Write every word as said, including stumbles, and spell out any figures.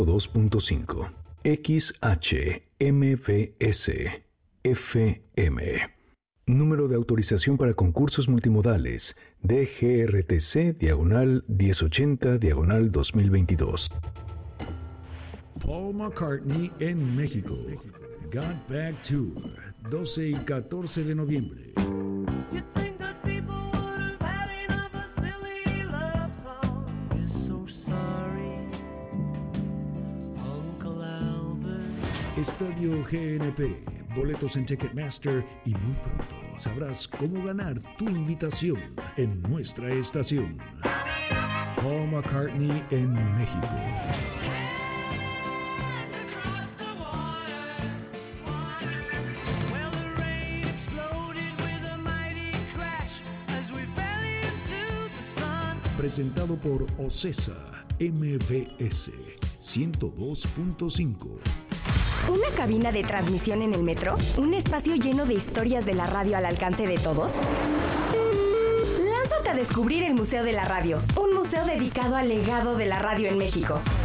dos punto cinco. X H M V S F M. Número de autorización para concursos multimodales D G R T C diagonal diez ochenta diagonal dos mil veintidós. Paul McCartney en México. Got Back Tour, doce y catorce de noviembre. Estadio G N P, boletos en Ticketmaster y muy pronto sabrás cómo ganar tu invitación en nuestra estación. Paul McCartney en México. Presentado por Ocesa M V S ciento dos punto cinco. ¿Una cabina de transmisión en el metro? ¿Un espacio lleno de historias de la radio al alcance de todos? Lánzate a descubrir el Museo de la Radio, un museo dedicado al legado de la radio en México.